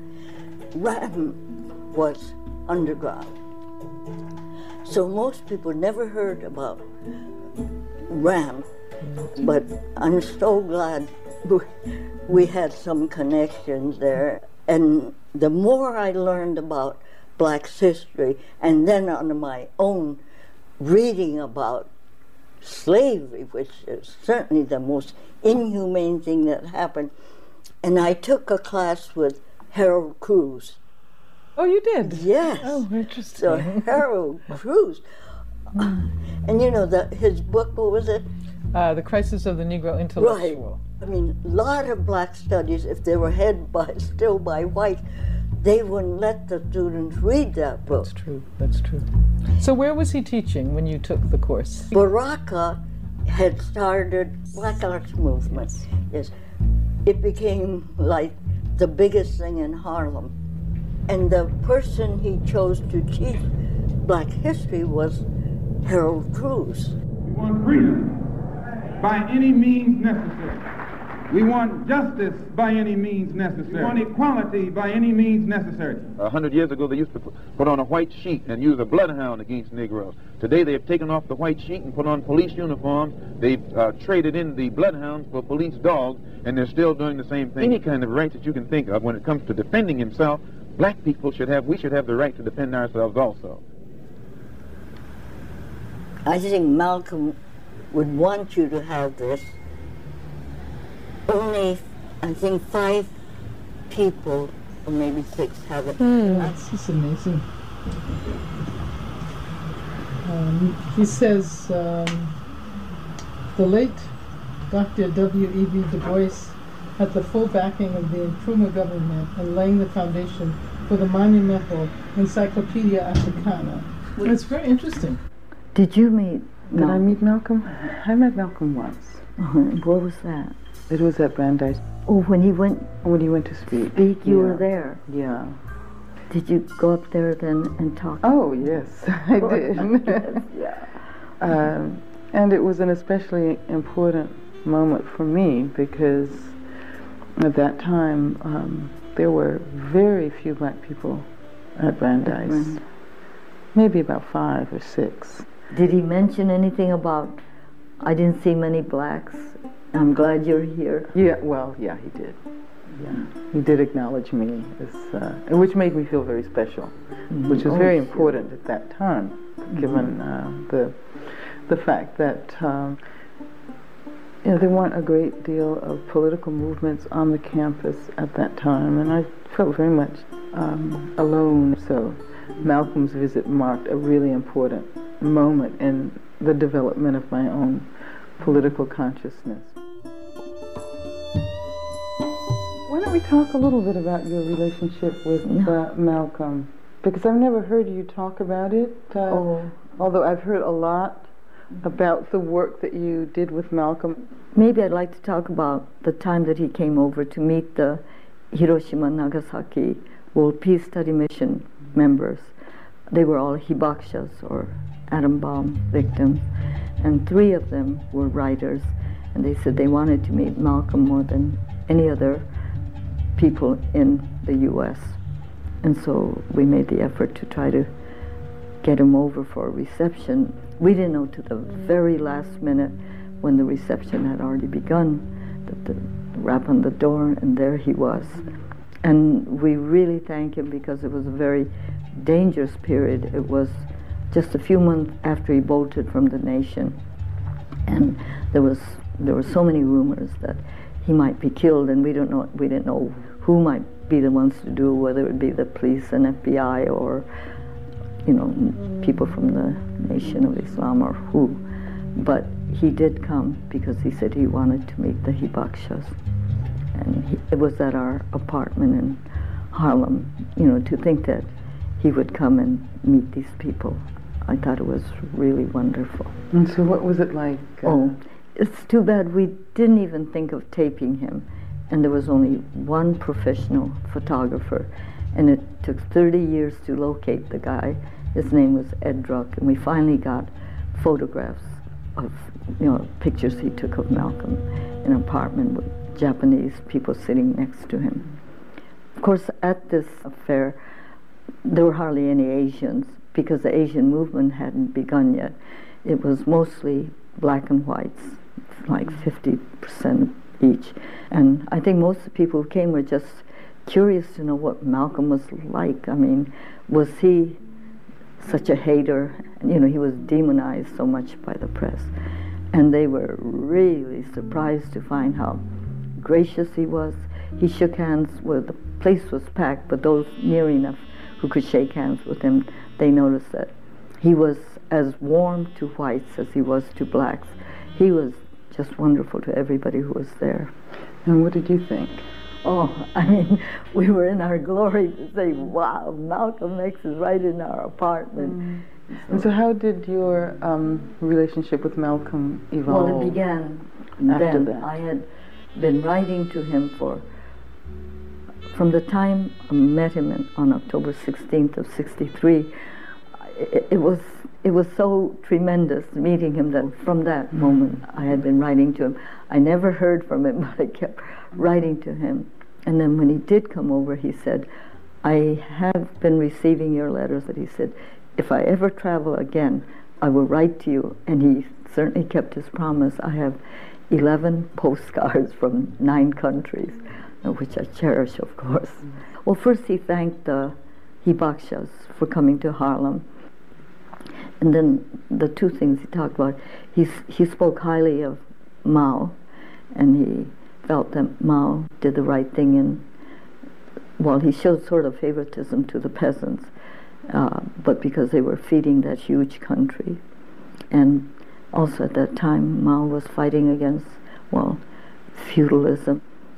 RAM was underground. So most people never heard about RAM, but I'm so glad we had some connections there. And the more I learned about Black's history, and then on my own reading about slavery, which is certainly the most inhumane thing that happened, and I took a class with Harold Cruz. Oh, you did? Yes. Oh, interesting. So Harold Cruz, uh, and you know, the, his book, what was it? Uh, the Crisis of the Negro Intellectual. Right. I mean, a lot of black studies, if they were headed by, still by white, they wouldn't let the students read that book. That's true, that's true. So where was he teaching when you took the course? Baraka had started Black Arts Movement. Yes. It became like the biggest thing in Harlem. And the person he chose to teach Black history was Harold Cruz. We want freedom by any means necessary. We want justice by any means necessary. We want equality by any means necessary. A hundred years ago, they used to put on a white sheet and use a bloodhound against Negroes. Today, they have taken off the white sheet and put on police uniforms. They've uh, traded in the bloodhounds for police dogs, and they're still doing the same thing. Any kind of right that you can think of when it comes to defending himself, black people should have, we should have the right to defend ourselves also. I think Malcolm would want you to have this. Only, I think, five people, or maybe six, have it. Hmm. That's just amazing. Um, he says, um, the late Doctor W E B Du Bois had the full backing of the Nkrumah government in laying the foundation for the monumental Encyclopedia Africana. It's very interesting. Did you meet Did Malcolm? I meet Malcolm? I met Malcolm once. What was that? It was at Brandeis. Oh, when he went When he went to speak. speak, you Yeah. were there. Yeah. Did you go up there then and talk? Oh, yes, I did. Yes, yeah. um, and it was an especially important moment for me because at that time um, there were very few black people at Brandeis. Right. Maybe about five or six. Did he mention anything about, I didn't see many blacks, I'm glad you're here? Yeah, well, yeah, he did. Yeah, he did acknowledge me, as, uh, which made me feel very special, Mm-hmm. which was Oh, very sure. important at that time, Mm-hmm. given uh, the the fact that um, you know, there weren't a great deal of political movements on the campus at that time, and I felt very much um, alone. So Malcolm's visit marked a really important moment in the development of my own political consciousness. we talk a little bit about your relationship with uh, Malcolm? Because I've never heard you talk about it, uh, oh. although I've heard a lot about the work that you did with Malcolm. Maybe I'd like to talk about the time that he came over to meet the Hiroshima Nagasaki World Peace Study Mission members. They were all hibakshas, or atom bomb victims, and three of them were writers, and they said they wanted to meet Malcolm more than any other people in the U S And so we made the effort to try to get him over for a reception. We didn't know to the very last minute, when the reception had already begun, that the rap on the door, and there he was. And we really thank him, because it was a very dangerous period. It was just a few months after he bolted from the nation, and there was there were so many rumors that he might be killed, and we don't know we didn't know who might be the ones to do, whether it would be the police and F B I, or you know, people from the Nation of Islam, or who. But he did come because he said he wanted to meet the hibakshas, and he, it was at our apartment in Harlem. You know, to think that he would come and meet these people, I thought it was really wonderful. And so what was it like? Uh, oh, it's too bad we didn't even think of taping him, and there was only one professional photographer, and it took thirty years to locate the guy. His name was Ed Druck, and we finally got photographs of, you know, pictures he took of Malcolm in an apartment with Japanese people sitting next to him. Of course, at this affair, there were hardly any Asians, because the Asian movement hadn't begun yet. It was mostly black and whites, like fifty percent each. And I think most of the people who came were just curious to know what Malcolm was like. I mean, was he such a hater? You know, he was demonized so much by the press. And they were really surprised to find how gracious he was. He shook hands with, the place was packed, but those near enough who could shake hands with him, they noticed that he was as warm to whites as he was to blacks. He was just wonderful to everybody who was there. And what did you think? Oh, I mean, we were in our glory to say, wow, Malcolm X is right in our apartment. Mm. So, and so how did your um, relationship with Malcolm evolve? Well, it began after then. that. I had been writing to him for, from the time I met him in, on October sixteenth of sixty-three, it, it was it was so tremendous meeting him that from that moment I had been writing to him. I never heard from him, but I kept writing to him. And then when he did come over, he said, I have been receiving your letters, that he said, if I ever travel again, I will write to you. And he certainly kept his promise. I have eleven postcards from nine countries, which I cherish, of course. Well, first he thanked the hibakshas for coming to Harlem. And then the two things he talked about, he, he spoke highly of Mao, and he felt that Mao did the right thing, and, well, he showed sort of favoritism to the peasants, uh, but because they were feeding that huge country. And also at that time, Mao was fighting against, well, feudalism.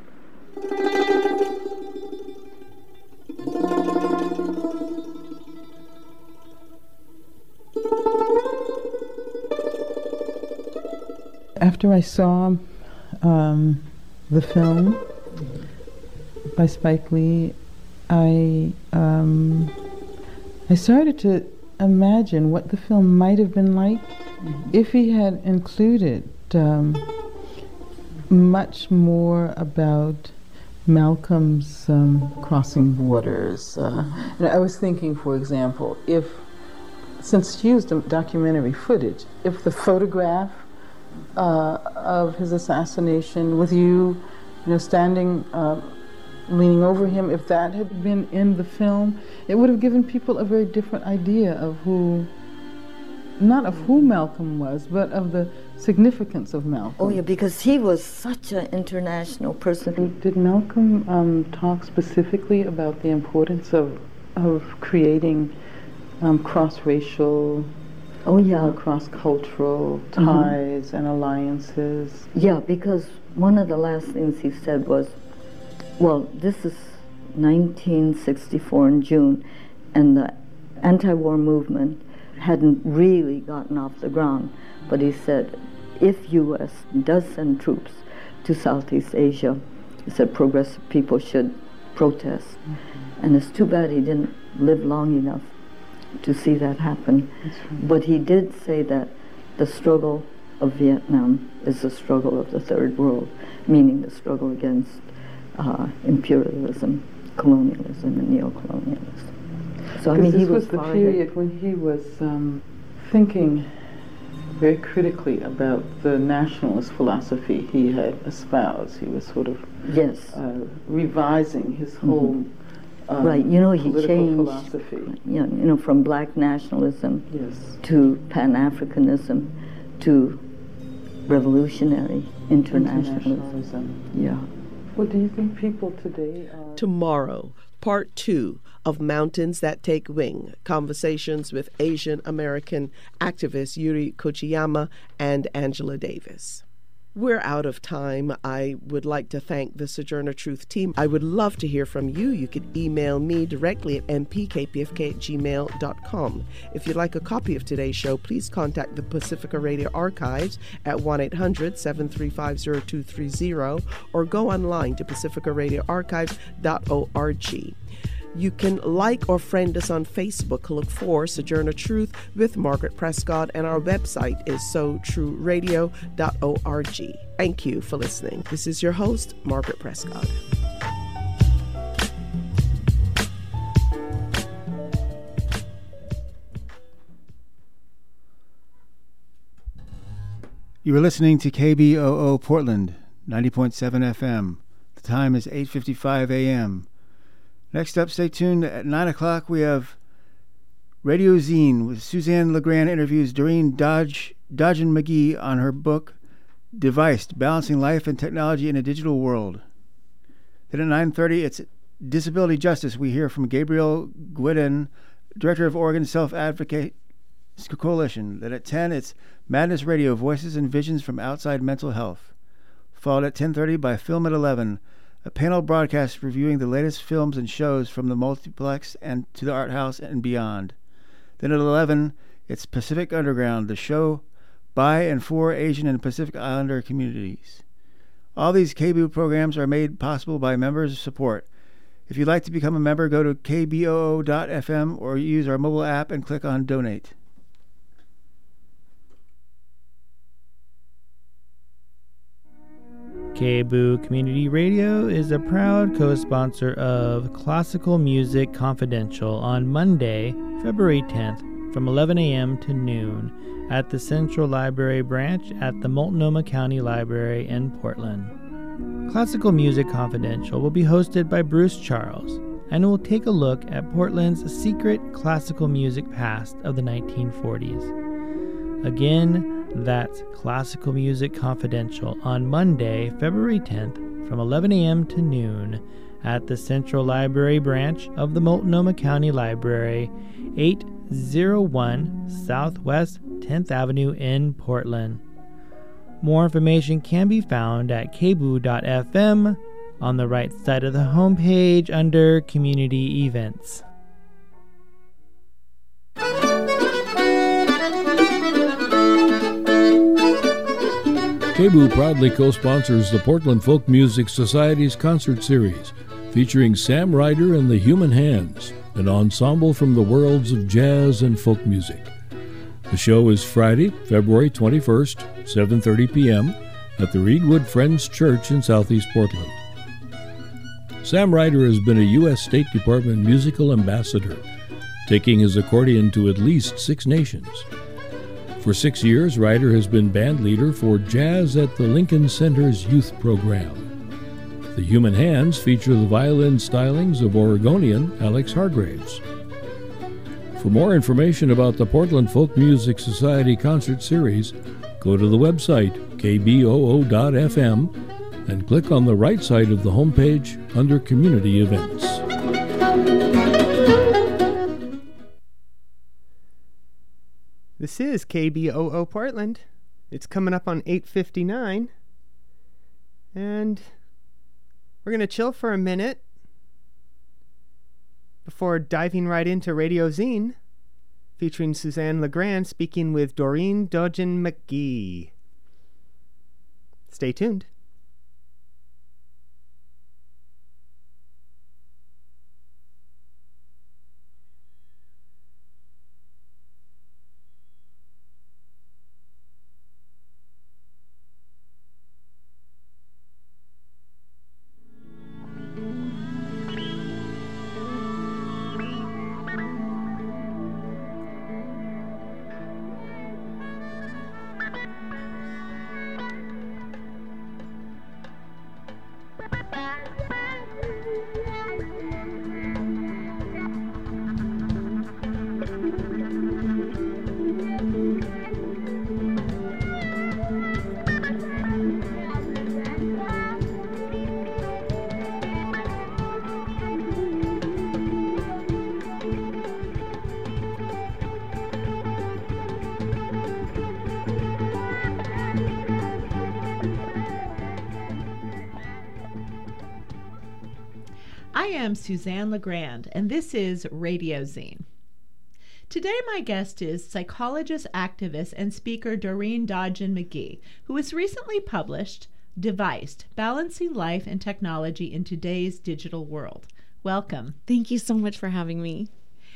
After I saw um, the film by Spike Lee, I um, I started to imagine what the film might have been like mm-hmm. if he had included um, much more about Malcolm's um, crossing borders. Uh, and I was thinking, for example, if, since he used documentary footage, if the photograph Uh, of his assassination with you, you know, standing, uh, leaning over him, if that had been in the film, it would have given people a very different idea of who, not of who Malcolm was, but of the significance of Malcolm. Oh yeah, because he was such an international person. Did Malcolm um, talk specifically about the importance of, of creating um, cross-racial, oh yeah, cross-cultural ties mm-hmm. and alliances? Yeah, because one of the last things he said was, well, this is nineteen sixty-four in June, and the anti-war movement hadn't really gotten off the ground. But he said, if U S does send troops to Southeast Asia, he said progressive people should protest. Mm-hmm. And it's too bad he didn't live long enough to see that happen. Right. But he did say that the struggle of Vietnam is the struggle of the Third World, meaning the struggle against uh, imperialism, colonialism, and neocolonialism. So I mean, he this was, was the period when he was um, thinking very critically about the nationalist philosophy he had espoused. He was sort of yes uh, revising his whole mm-hmm. um, right. You know, he changed philosophy. You know, you know, from black nationalism yes. to Pan-Africanism to revolutionary internationalism. internationalism. Yeah. Well, do you think people today are... Tomorrow, part two of Mountains That Take Wing, conversations with Asian American activists Yuri Kochiyama and Angela Davis. We're out of time. I would like to thank the Sojourner Truth team. I would love to hear from you. You could email me directly at m p k p f k at gmail dot com. If you'd like a copy of today's show, please contact the Pacifica Radio Archives at one eight hundred, seven three five, zero two three zero or go online to pacifica radio archives dot org. You can like or friend us on Facebook. Look for Sojourner Truth with Margaret Prescott, and our website is so true radio dot org. Thank you for listening. This is your host, Margaret Prescott. You are listening to K B O O Portland, ninety point seven F M. The time is eight fifty-five a m Next up, stay tuned. At nine o'clock, we have Radio Zine with Suzanne LeGrand interviews Doreen Dodge, Dodgen McGee on her book, Deviced, Balancing Life and Technology in a Digital World. Then at nine thirty, it's Disability Justice. We hear from Gabriel Gueden, Director of Oregon Self-Advocate Coalition. Then at ten, it's Madness Radio, Voices and Visions from Outside Mental Health. Followed at ten thirty by Film at eleven, a panel broadcast reviewing the latest films and shows from the multiplex and to the art house and beyond. Then at eleven, it's Pacific Underground, the show by and for Asian and Pacific Islander communities. All these K B O O programs are made possible by members' support. If you'd like to become a member, go to k b o o dot f m or use our mobile app and click on Donate. K B O O Community Radio is a proud co-sponsor of Classical Music Confidential on Monday, February tenth from eleven a m to noon at the Central Library branch at the Multnomah County Library in Portland. Classical Music Confidential will be hosted by Bruce Charles and will take a look at Portland's secret classical music past of the nineteen forties. Again, that's Classical Music Confidential on Monday, February tenth from eleven a m to noon at the Central Library branch of the Multnomah County Library, eight oh one Southwest tenth Avenue in Portland. More information can be found at k b o o dot f m on the right side of the homepage under Community Events. K B O O proudly co-sponsors the Portland Folk Music Society's concert series, featuring Sam Ryder and the Human Hands, an ensemble from the worlds of jazz and folk music. The show is Friday, February twenty-first, seven thirty p m at the Reedwood Friends Church in Southeast Portland. Sam Ryder has been a U S State Department musical ambassador, taking his accordion to at least six nations. For six years, Ryder has been band leader for Jazz at the Lincoln Center's youth program. The Human Hands feature the violin stylings of Oregonian Alex Hargraves. For more information about the Portland Folk Music Society concert series, go to the website k b o o dot f m and click on the right side of the homepage under Community Events. This is K B O O Portland. It's coming up on eight fifty-nine. And We're going to chill for a minute before diving right into Radio Zine, featuring Suzanne LeGrand speaking with Doreen Dodgen McGee. Stay tuned. I am Suzanne LeGrand, and this is Radio Zine. Today my guest is psychologist, activist, and speaker Doreen Dodgen McGee, who has recently published Deviced, Balancing Life and Technology in Today's Digital World. Welcome. Thank you so much for having me.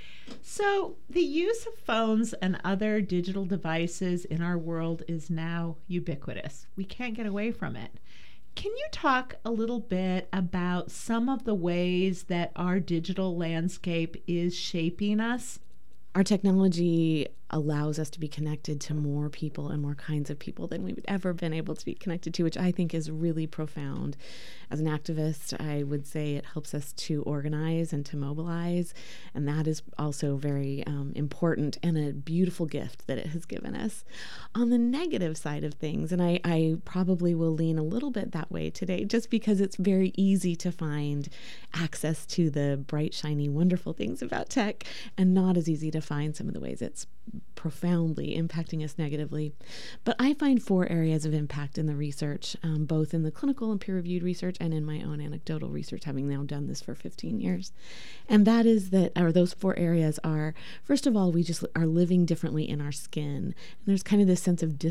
So, the use of phones and other digital devices in our world is now ubiquitous. We can't get away from it. Can you talk a little bit about some of the ways that our digital landscape is shaping us? Our technology allows us to be connected to more people and more kinds of people than we've ever been able to be connected to, which I think is really profound. As an activist, I would say it helps us to organize and to mobilize, and that is also very um, important and a beautiful gift that it has given us. On the negative side of things, and I, I probably will lean a little bit that way today, just because it's very easy to find access to the bright, shiny, wonderful things about tech, and not as easy to find some of the ways it's profoundly impacting us negatively. But I find four areas of impact in the research, um, both in the clinical and peer-reviewed research and in my own anecdotal research, having now done this for fifteen years. And that is that, or those four areas are, first of all, we just are living differently in our skin. And there's kind of this sense of